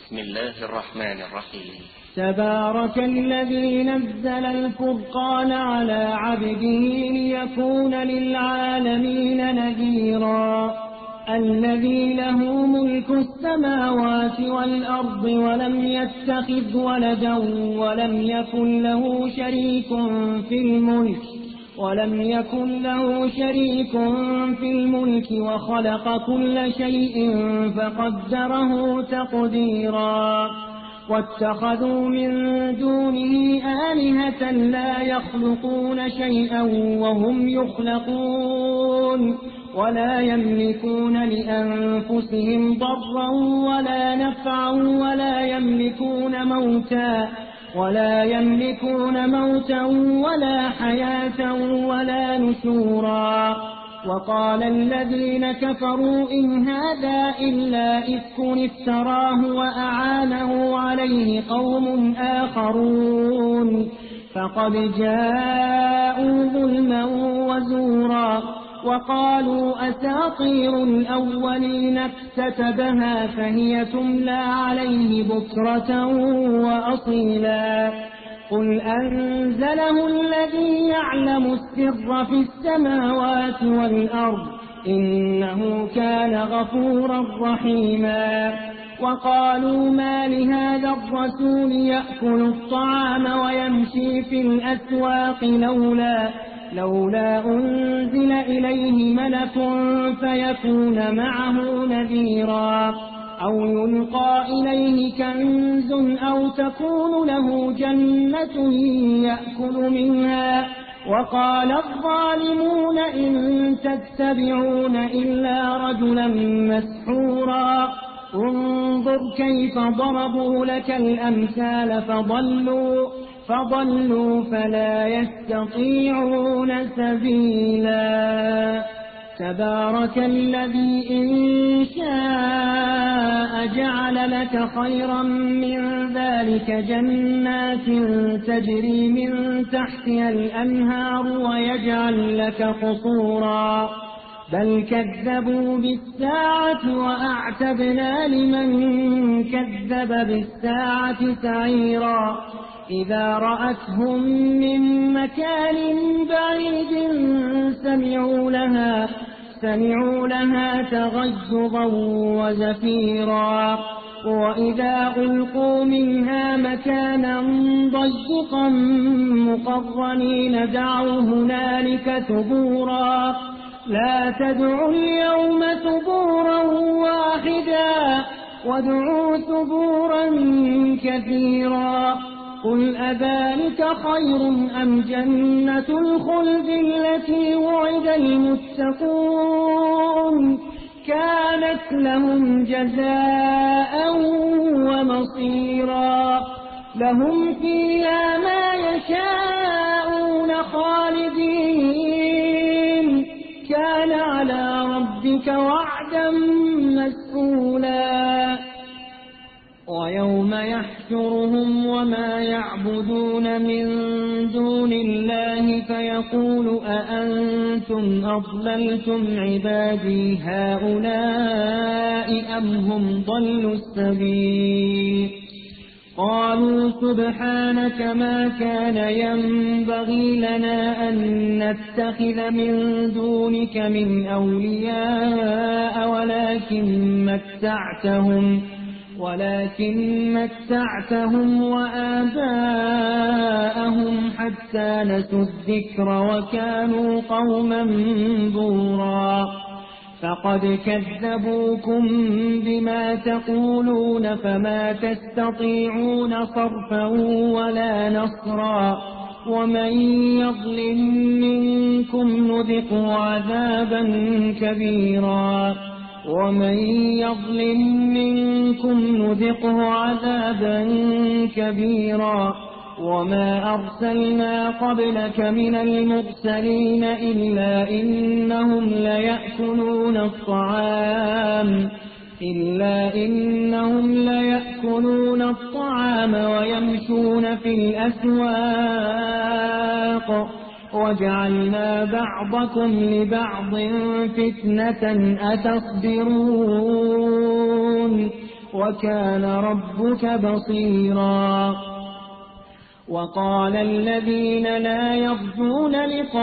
بسم الله الرحمن الرحيم. تبارك الذي نزل الفرقان على عبده ليكون للعالمين نذيرا الذي له ملك السماوات والأرض ولم يتخذ ولدا ولم يكن له شريك في الملك وخلق كل شيء فقدره تقديرا واتخذوا من دونه آلهة لا يخلقون شيئا وهم يخلقون ولا يملكون لأنفسهم ضرا ولا نفعا ولا يملكون موتا ولا حياة ولا نشورا. وقال الذين كفروا إن هذا إلا إفك افتراه وأعانه عليه قوم آخرون فقد جاءوا ظلما وزورا. وقالوا أساطير الأولين اكتتبها فهي تملى عليه بكرة وأصيلا. قل أنزله الذي يعلم السر في السماوات والأرض إنه كان غفورا رحيما. وقالوا ما لهذا الرسول يأكل الطعام ويمشي في الأسواق لولا أنزل إليه ملك فيكون معه نذيرا أو يلقى إليه كنز أو تكون له جنة يأكل منها. وقال الظالمون إن تتبعون إلا رجلا مسحورا. انظر كيف ضربوا لك الأمثال فضلوا فلا يستطيعون سبيلا. تبارك الذي إن شاء جعل لك خيرا من ذلك جنات تجري من تحتها الأنهار ويجعل لك قصورا بل كذبوا بالساعة وأعتدنا لمن كذب بالساعة سعيرا. إذا رأتهم من مكان بعيد سمعوا لها تغيظا وزفيرا. وإذا ألقوا منها مكانا ضيقا مقرنين دعوا هنالك ثبورا. لا تدعوا اليوم ثبورا واحدا وادعوا ثبورا كثيرا. قل أذلك خير أم جنة الخلد التي وعد المتقون كانت لهم جزاء ومصيرا. لهم فيها ما يشاءون خالدين كان على ربك وعدا مسئولا. ويوم يحشرهم وما يعبدون من دون الله فيقول أأنتم أضللتم عبادي هؤلاء أم هم ضلوا السبيل. قالوا سبحانك ما كان ينبغي لنا أن نتخذ من دونك من أولياء ولكن متعتهم وآباءهم حتى نسوا الذكر وكانوا قوما بورا. فقد كذبوكم بما تقولون فما تستطيعون صرفا ولا نصرا. ومن يظلم منكم نذقه عذابا كبيرا. وما أرسلنا قبلك من المرسلين إلا إنهم ليأكلون الطعام ويمشون في الأسواق وجعلنا بعضكم لبعض فتنة أتصبرون وكان ربك بصيرا. وقال الذين لا يرجون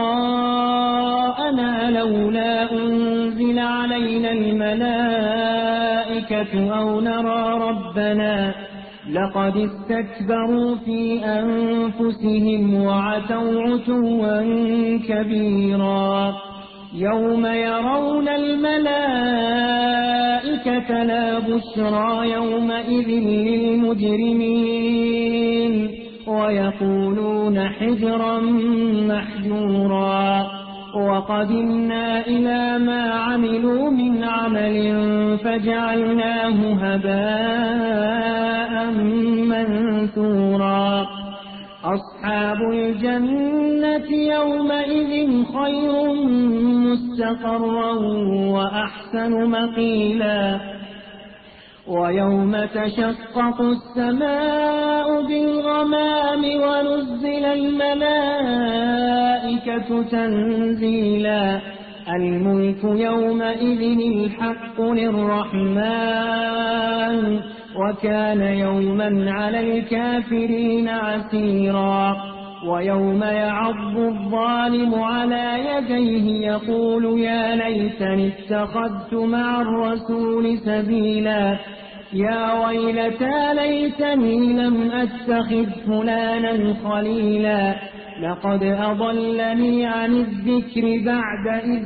لقاءنا لولا أنزل علينا الملائكة أو نرى ربنا لقد استكبروا في أنفسهم وعتوا عتوا كبيرا. يوم يرون الملائكة لا بشرى يومئذ للمجرمين ويقولون حجرا محجورا. وقدمنا إلى ما عملوا من عمل فجعلناه هباء منثورا. أصحاب الجنة يومئذ خير مستقرا وأحسن مقيلا. ويوم تشقق السماء بالغمام ونزل الملائكة تنزيلا. الملك يومئذ الحق للرحمن وكان يوما على الكافرين عسيرا. ويوم يعض الظالم على يديه يقول يا ليتني اتخذت مع الرسول سبيلا. يا ويلتى ليتني لم أتخذ فلانا خليلا. لقد أضلني عن الذكر بعد إذ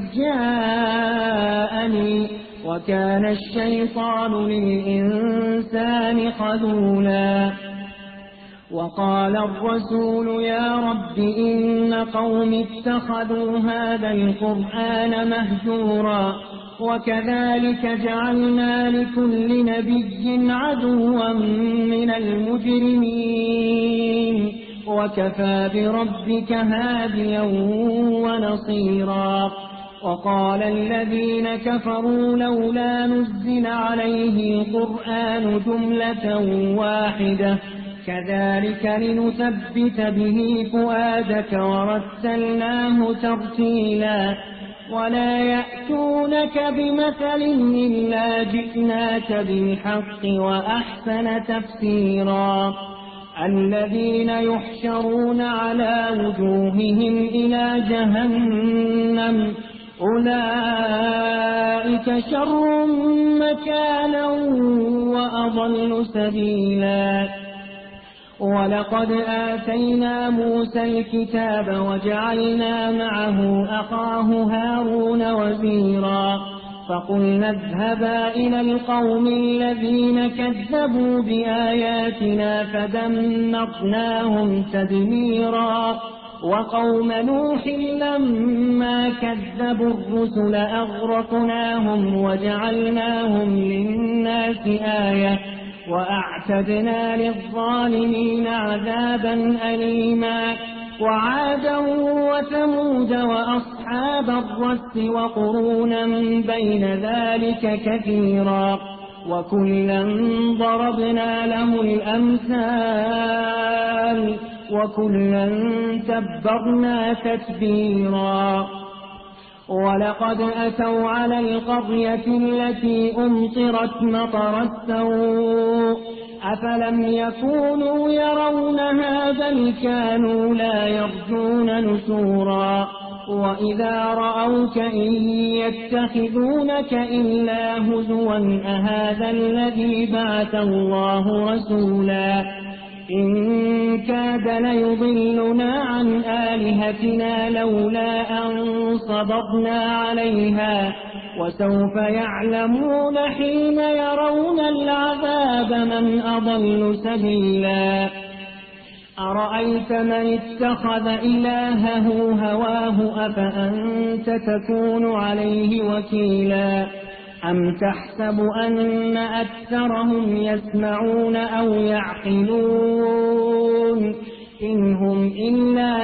جاءني وكان الشيطان للإنسان خذولا. وقال الرسول يا رب إن قوم اتخذوا هذا القرآن مهجورا. وكذلك جعلنا لكل نبي عدوا من المجرمين وكفى بربك هاديا ونصيرا. وقال الذين كفروا لولا نزل عليه القرآن جملة واحدة كذلك لنثبت به فؤادك ورتلناه ترتيلا. ولا يأتونك بمثل إلا جئناك بالحق وأحسن تفسيرا. الذين يحشرون على وجوههم إلى جهنم أولئك شر مكانا وأضل سبيلا. ولقد آتينا موسى الكتاب وجعلنا معه أخاه هارون وزيرا. فقلنا اذهبا إلى القوم الذين كذبوا بآياتنا فدمرناهم تدميرا. وقوم نوح لما كذبوا الرسل أغرقناهم وجعلناهم للناس آية وأعتدنا للظالمين عذابا أليما. وعادا وثمود وأصحاب الرس وقرونا بين ذلك كثيرا. وكلا ضربنا له الأمثال وكلا تبرنا تتبيرا. ولقد أتوا على القرية التي أمطرت مطر السوء أفلم يكونوا يرونها بل كانوا لا يرجون نشورا. وإذا رأوك إن يتخذونك إلا هزوا أهذا الذي بعث الله رسولا. إن كاد ليضلنا عن آلهتنا لولا أن صبرنا عليها وسوف يعلمون حين يرون العذاب من أضل سبيلا. أرأيت من اتخذ إلهه هواه أفأنت تكون عليه وكيلا. أم تحسب أن أكثرهم يسمعون أو يعقلون إن هم إلا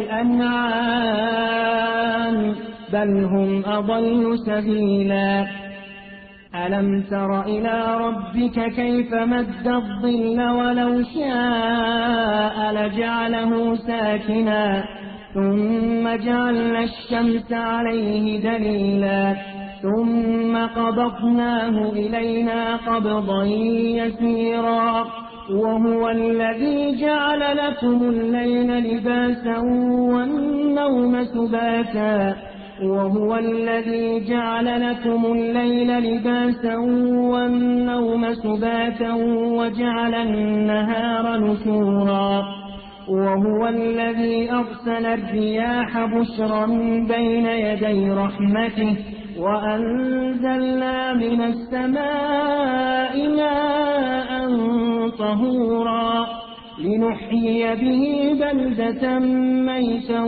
كالأنعام بل هم أضل سبيلا. ألم تر إلى ربك كيف مد الظل ولو شاء لجعله ساكنا ثم جعلنا الشمس عليه دليلا ثم قبضناه إلينا قبضا يسيرا وهو الذي جعل لكم الليل لباسا والنوم سباتا وهو الذي جعل لكم الليل لباسا والنوم سباتا وجعل النهار نشورا وهو الذي أرسل الرياح بشرا بين يدي رحمته وأنزلنا من السماء ماء طهورا لنحيي به بلدة ميتا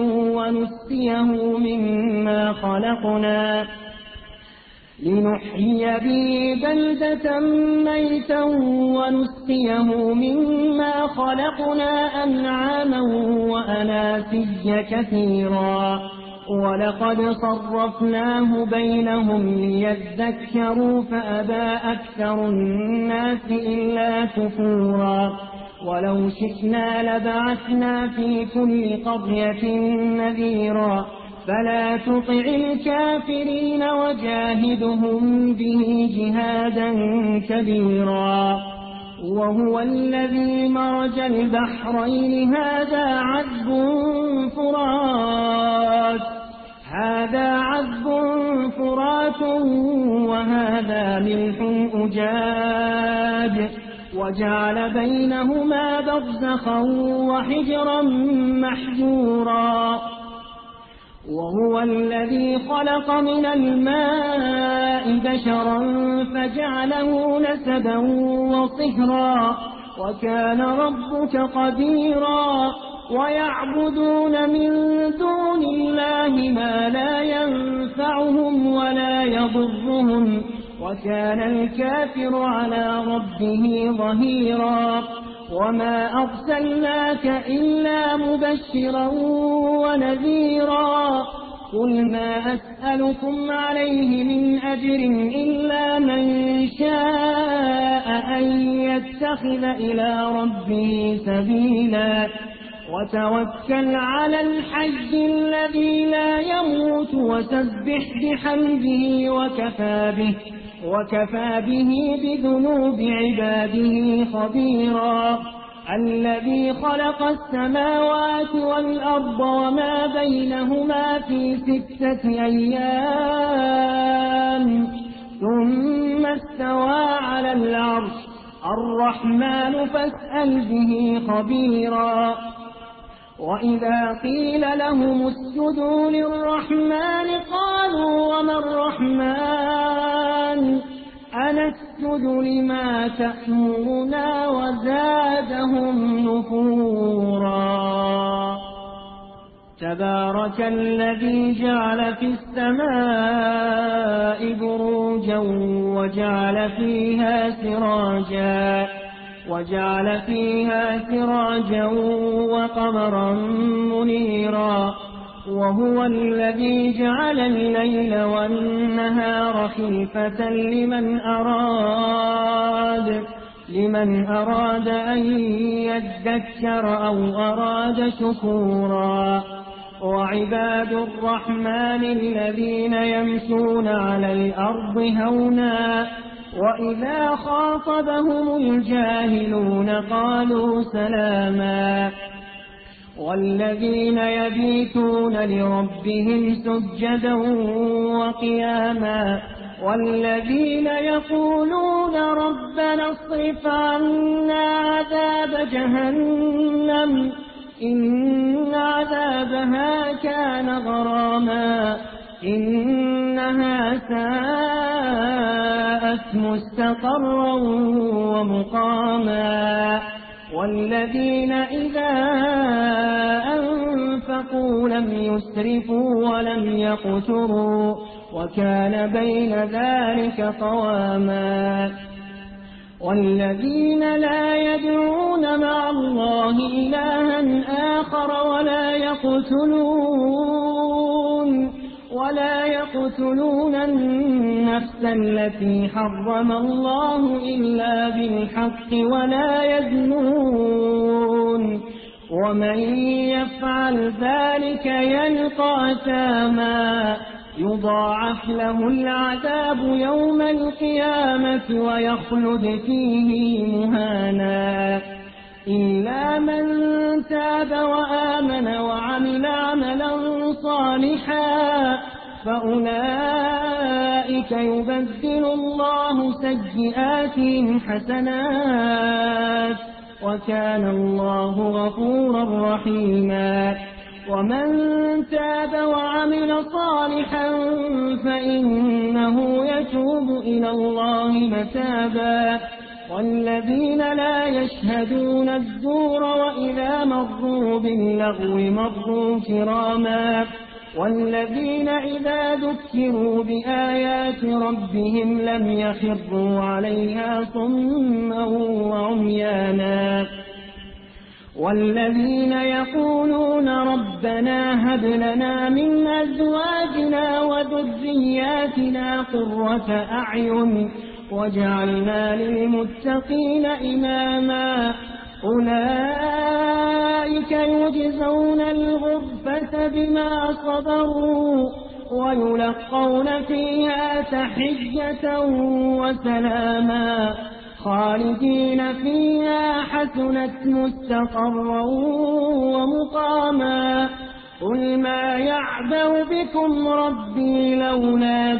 ونسقيه مما خلقنا أنعاما وأناسيا كثيرا ولقد صرفناه بينهم ليذكروا فأبى أكثر الناس إلا كفورا ولو شئنا لبعثنا في كل قرية نذيرا فلا تطع الكافرين وجاهدهم به جهادا كبيرا وهو الذي مرج البحرين هذا عذب فرات وهذا ملح أجاج وجعل بينهما برزخا وحجرا محجورا وهو الذي خلق من الماء بشرا فجعله نسبا وصهرا وكان ربك قديرا ويعبدون من دون الله ما لا ينفعهم ولا يضرهم وكان الكافر على ربه ظهيرا وما أرسلناك إلا مبشرا ونذيرا قل ما أسألكم عليه من أجر إلا من شاء أن يتخذ إلى ربه سبيلا وتوكل على الحي الذي لا يموت وسبح بحمده وكفى به بذنوب عباده خبيرا الذي خلق السماوات والأرض وما بينهما في 6 أيام ثم استوى على العرش الرحمن فاسأل به خبيرا وإذا قيل لهم اسجدوا للرحمن قالوا وما الرحمن أنسجد لما تأمرنا وزادهم نفورا تبارك الذي جعل في السماء بروجا وجعل فيها سراجا وقمرا منيرا وهو الذي جعل الليل والنهار خلفة لمن أراد أن يذكر أو أراد شكورا وعباد الرحمن الذين يمشون على الأرض هونا وإذا خاطبهم الجاهلون قالوا سلاما والذين يبيتون لربهم سجدا وقياما والذين يقولون ربنا اصرف عنا عذاب جهنم إن عذابها كان غراما إنها ساءت مستقرا ومقاما والذين إذا أنفقوا لم يسرفوا ولم يقتروا وكان بين ذلك قواما والذين لا يدعون مع الله إلها آخر ولا يقتلون النفس التي حرم الله إلا بالحق ولا يزنون ومن يفعل ذلك يلقى أثاما يضاعف له العذاب يوم القيامة ويخلد فيه مهانا إلا من تاب وآمن وعمل عملا صالحا فأولئك يبدل الله سيئاتهم حسنات وكان الله غفورا رحيما ومن تاب وعمل صالحا فإنه يتوب إلى الله متابا والذين لا يشهدون الزور وإذا مروا باللغو مروا كراما والذين إذا ذكروا بآيات ربهم لم يخروا عليها صما وعميانا والذين يقولون ربنا هب لنا من أزواجنا وذرياتنا قرة أعين وجعلنا للمتقين إماما أولئك يجزون الغرفة بما صبروا ويلقون فيها تحية وسلاما خالدين فيها حسنت مستقرا ومقاما قل ما يعبأ بكم ربي لولا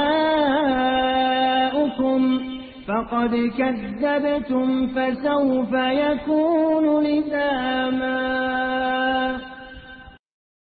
دعاؤكم فقد كذبتم فسوف يكون لزاما